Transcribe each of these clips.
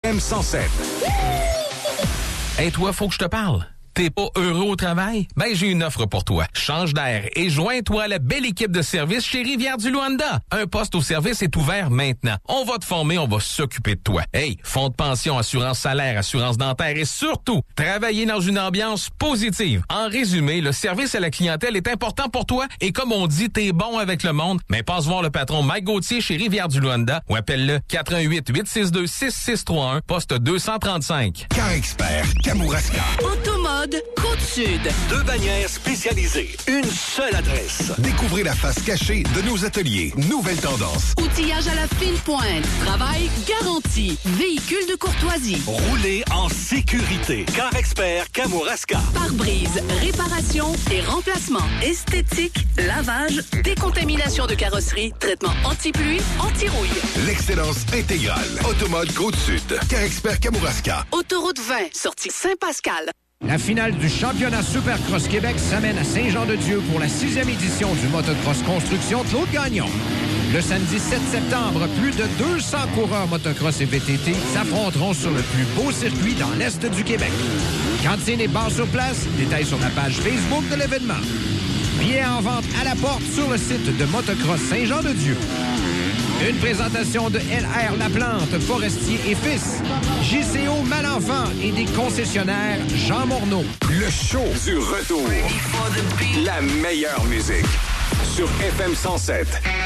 FM 107. Hey, toi, faut que je te parle. T'es pas heureux au travail? Ben, j'ai une offre pour toi. Change d'air et joins-toi à la belle équipe de service chez Rivière-du-Loup-Honda. Un poste au service est ouvert maintenant. On va te former, on va s'occuper de toi. Hey, fonds de pension, assurance salaire, assurance dentaire et surtout, travailler dans une ambiance positive. En résumé, le service à la clientèle est important pour toi et comme on dit, t'es bon avec le monde. Mais passe voir le patron Mike Gauthier chez Rivière-du-Loup-Honda ou appelle-le 418-862-6631, poste 235. Car Expert, Kamouraska. Automode Côte-Sud. 2 bannières spécialisées. Une seule adresse. Découvrez la face cachée de nos ateliers. Nouvelle tendance. Outillage à la fine pointe. Travail garanti. Véhicule de courtoisie. Roulez en sécurité. Car Expert, Kamouraska. Pare-brise, réparation et remplacement. Esthétique, lavage, décontamination de carrosserie, traitement anti-pluie, anti-rouille. L'excellence intégrale. Automode Côte-Sud. Car Expert, Kamouraska. Autoroute 20, sortie Saint-Pascal. La finale du championnat Supercross Québec s'amène à Saint-Jean-de-Dieu pour la 6e édition du motocross construction Claude Gagnon. Le samedi 7 septembre, plus de 200 coureurs motocross et VTT s'affronteront sur le plus beau circuit dans l'Est du Québec. Cantine et bar sur place, détails sur la page Facebook de l'événement. Billets en vente à la porte sur le site de Motocross Saint-Jean-de-Dieu. Une présentation de LR Laplante, Forestier et Fils, JCO Malenfant et des concessionnaires Jean Morneau. Le show du retour. La meilleure musique. Sur FM 107.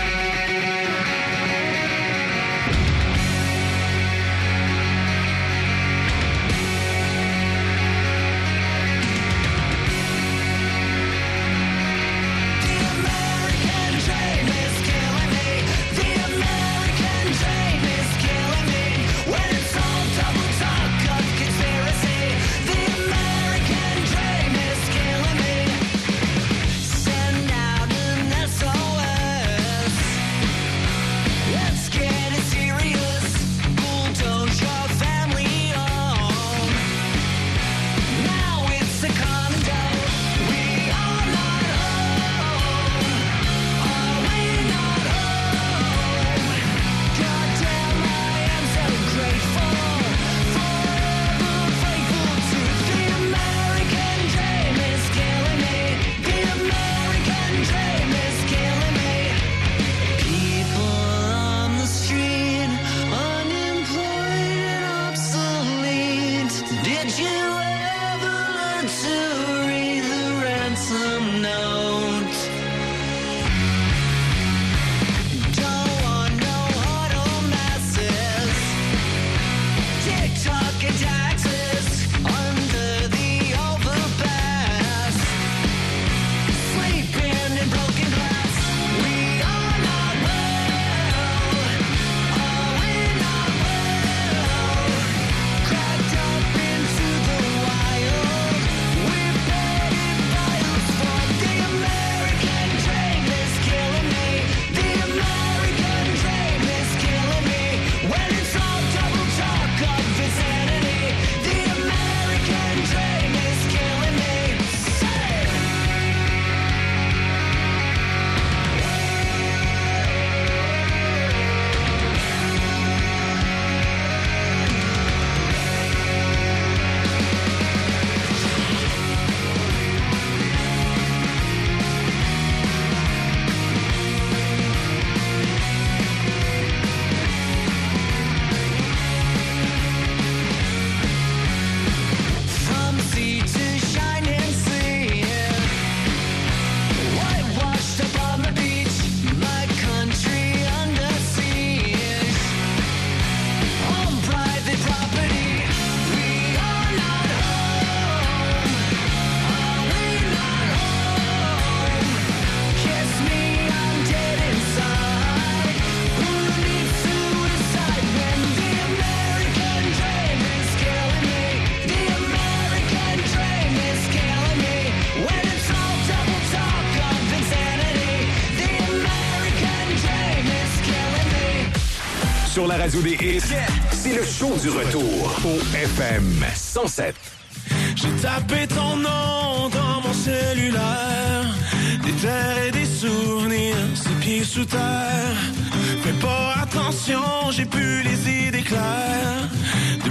Sur la radio des hits, c'est le show du retour au FM 107. J'ai tapé ton nom dans mon cellulaire, des terres et des souvenirs, 6 pieds sous terre. Fais pas attention, j'ai plus les idées claires. Depuis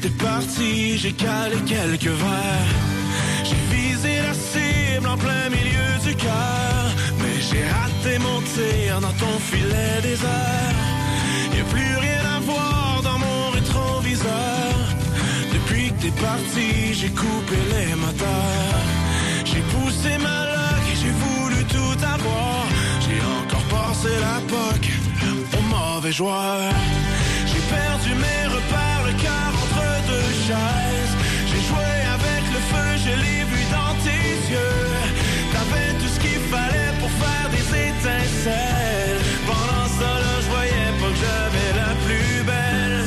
t'es parti, j'ai calé quelques verres. J'ai visé la cible en plein milieu du cœur, mais j'ai raté mon tir dans ton filet désert. Y'a plus rien à voir dans mon rétroviseur. Depuis que t'es parti, j'ai coupé les moteurs. J'ai poussé ma loque et j'ai voulu tout avoir. J'ai encore passé la POC au mauvais joueur. J'ai perdu mes repères, le cœur entre deux chaises. J'ai joué avec le feu, je l'ai vu dans tes yeux. T'avais tout ce qu'il fallait pour faire des étincelles. Pendant ce temps-là, je voyais pas que j'avais la plus belle.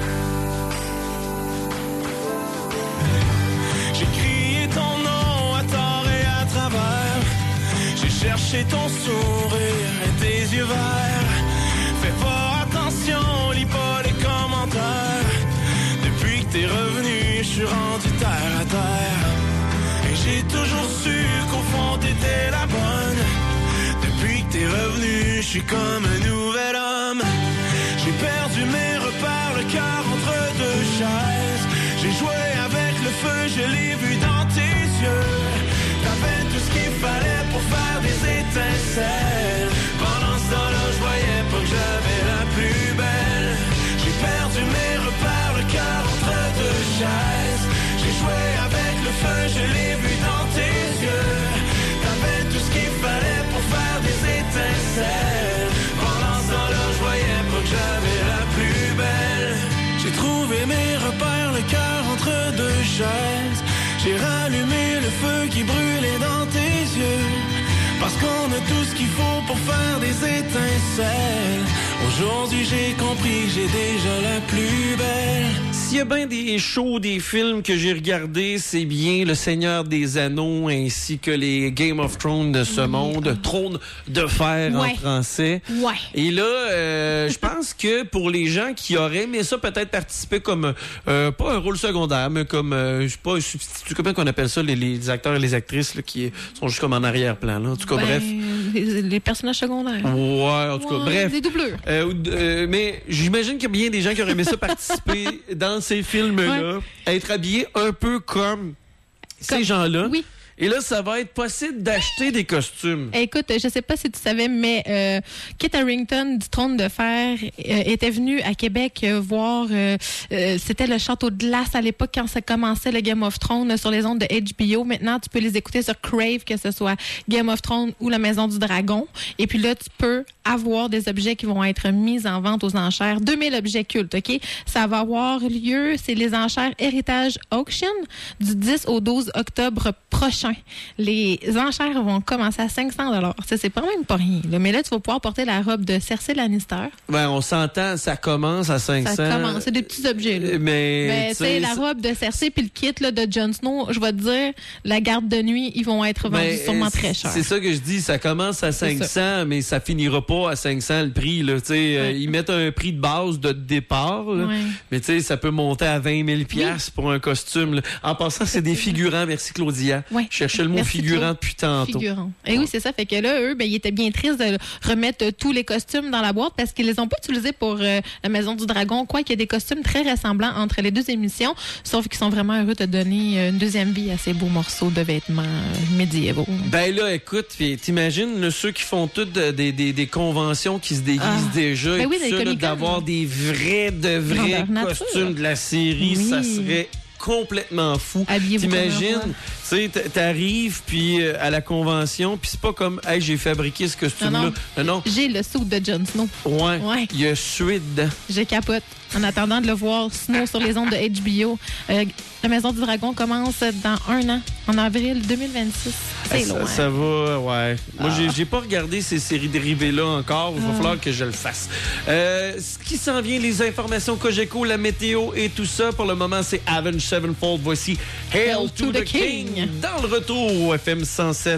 J'ai crié ton nom à tort et à travers. J'ai cherché ton sourire et tes yeux verts. Fais pas attention, lis pas les commentaires. Depuis que t'es revenu, je suis rendu terre à terre. Et j'ai toujours su qu'au fond t'étais la bonne. Depuis que t'es revenu, je suis comme un nouvel homme. J'ai perdu mes repères, le cœur entre deux chaises. J'ai joué avec le feu, je l'ai vu dans tes yeux. T'avais tout ce qu'il fallait pour faire des étincelles. Pendant ce temps-là, je voyais pas que j'avais la plus belle. J'ai perdu mes repères, le cœur entre deux chaises. J'ai joué avec le feu, je l'ai vu dans tes yeux. T'avais tout ce qu'il fallait pour faire des étincelles. Pendant ce temps-là, je voyais pas que j'avais la plus belle. J'ai trouvé mes repères, le cœur entre deux chaises. J'ai rallumé le feu qui brûlait dans tes yeux. Parce qu'on a tout ce qu'il faut pour faire des étincelles. Aujourd'hui j'ai compris que j'ai déjà la plus belle. S'il y a bien des shows, des films que j'ai regardés, c'est bien Le Seigneur des Anneaux ainsi que les Game of Thrones de ce monde. Trône de fer en français. Ouais. Et là, je pense que pour les gens qui auraient aimé ça, peut-être participer comme, pas un rôle secondaire, mais comme, je sais pas, un substitut, comment qu'on appelle ça, les acteurs et les actrices là, qui sont juste comme en arrière-plan. Là. En tout cas, bref. Les personnages secondaires. Ouais, en tout cas, bref. Des doublures. Mais j'imagine qu'il y a bien des gens qui auraient aimé ça participer dans ces films-là, être habillés un peu comme ces gens-là. Oui. Et là, ça va être possible d'acheter des costumes. Écoute, je sais pas si tu savais, mais Kit Harington du Trône de Fer était venu à Québec voir. C'était le Château de Glace à l'époque quand ça commençait le Game of Thrones sur les ondes de HBO. Maintenant, tu peux les écouter sur Crave, que ce soit Game of Thrones ou La Maison du Dragon. Et puis là, tu peux avoir des objets qui vont être mis en vente aux enchères. 2000 objets cultes, OK? Ça va avoir lieu, c'est les enchères Heritage Auction du 10 au 12 octobre prochain. Les enchères vont commencer à 500 $. Ça, c'est quand même pas rien. Là. Mais là, tu vas pouvoir porter la robe de Cersei Lannister. Ben, on s'entend, ça commence à 500. Ça commence, c'est des petits objets. Là. Mais tu sais, la robe de Cersei puis le kit là, de Jon Snow, je vais te dire, la garde de nuit, ils vont être vendus sûrement très cher. C'est ça que je dis, ça commence à 500, mais ça finira pas à 500 le prix. Là, ils mettent un prix de base de départ, là, mais ça peut monter à 20 000 $ pour un costume. Là. En passant, c'est des figurants. Merci Claudia. Je cherchais le mot figurant depuis tantôt. Figurant. Et oui, c'est ça. Fait que là, eux, ils étaient bien tristes de remettre tous les costumes dans la boîte parce qu'ils les ont pas utilisés pour la Maison du Dragon. Quoi qu'il y a des costumes très ressemblants entre les deux émissions, sauf qu'ils sont vraiment heureux de donner une deuxième vie à ces beaux morceaux de vêtements médiévaux. Ben là, écoute, t'imagines ceux qui font toutes des conventions qui se déguisent déjà et tout ça, là, d'avoir des vrais costumes de la série, ça serait complètement fou. T'imagines, tu sais, t'arrives puis à la convention puis c'est pas comme hey, j'ai fabriqué ce costume-là. Non. J'ai le suit de Jon Snow. Ouais. Il y a sué dedans. Je capote. En attendant de le voir Snow sur les ondes de HBO. La Maison du Dragon commence dans 1 an, en avril 2026. C'est loin. Ça va, ouais. Moi, j'ai pas regardé ces séries dérivées-là encore. Il va falloir que je le fasse. Ce qui s'en vient, les informations Cogeco, la météo et tout ça. Pour le moment, c'est Avenged Sevenfold. Voici Hail to the King. Dans le retour au FM 107.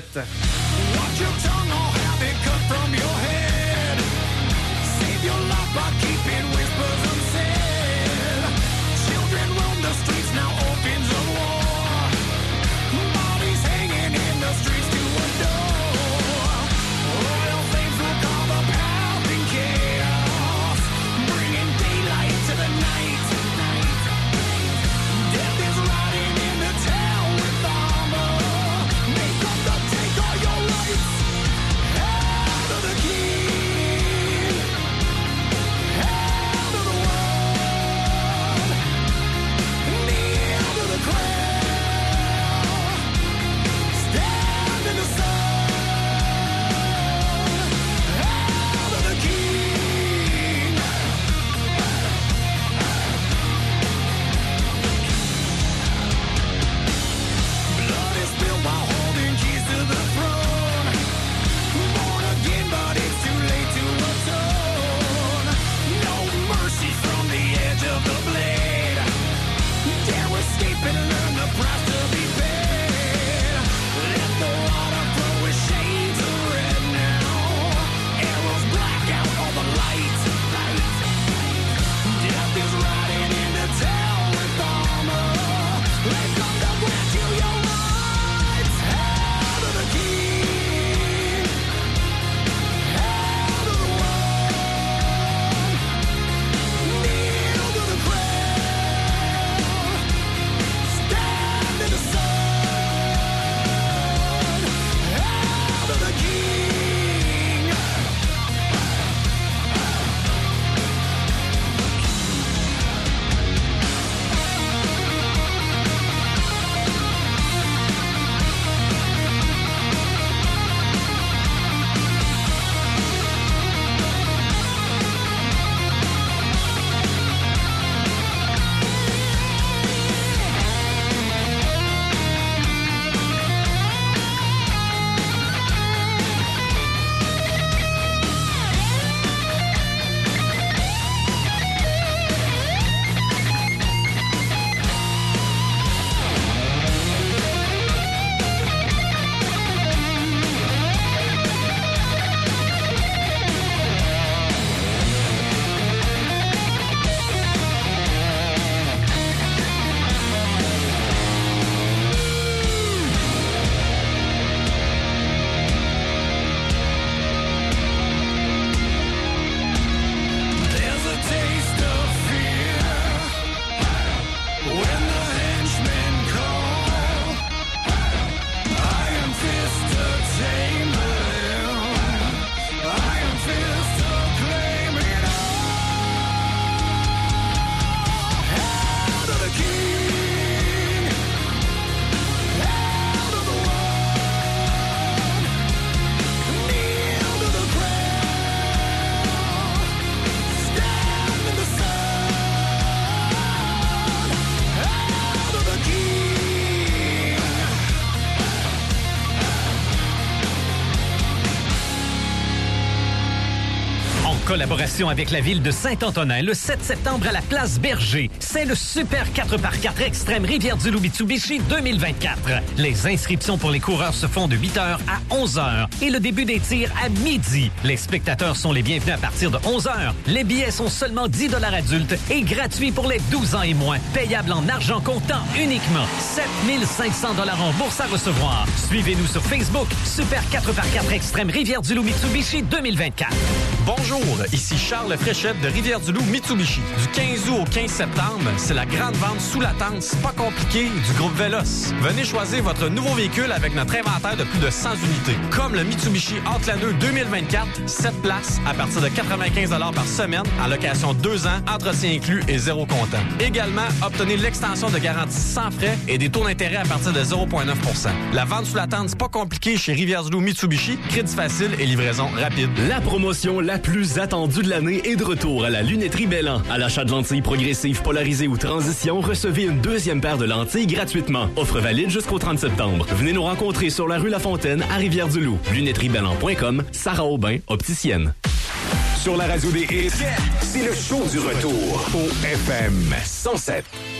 collaboration avec la ville de Saint-Antonin, le 7 septembre à la place Berger, c'est le Super 4x4 Extrême Rivière-du-Loup Mitsubishi 2024. Les inscriptions pour les coureurs se font de 8h à 11h et le début des tirs à midi. Les spectateurs sont les bienvenus à partir de 11h. Les billets sont seulement 10 $ adultes et gratuits pour les 12 ans et moins. Payable en argent comptant uniquement. 7 500 $ en bourse à recevoir. Suivez-nous sur Facebook, Super 4x4 Extrême Rivière-du-Loup Mitsubishi 2024. Bonjour, ici Charles Fréchette de Rivière-du-Loup Mitsubishi. Du 15 août au 15 septembre, c'est la grande vente sous la tente C'est pas compliqué du groupe Vélos. Venez choisir votre nouveau véhicule avec notre inventaire de plus de 100 unités. Comme le Mitsubishi Outlander 2024, 7 places à partir de 95 $ par semaine, en location 2 ans, entretien inclus et zéro comptant. Également, obtenez l'extension de garantie sans frais et des taux d'intérêt à partir de 0,9 %. La vente sous la tente c'est pas compliqué chez Rivière-du-Loup Mitsubishi, crédit facile et livraison rapide. La promotion la plus attendue de l'année est de retour à la lunetterie Bellan. À l'achat de lentilles progressives, polarisées ou transition, recevez une deuxième paire de lentilles gratuitement. Offre valide jusqu'au 30 septembre. Venez nous rencontrer sur la rue La Fontaine à Rivière-du-Loup. lunetteriebellan.com, Sarah Aubin, opticienne. Sur la radio des hits, c'est le show du retour au FM 107.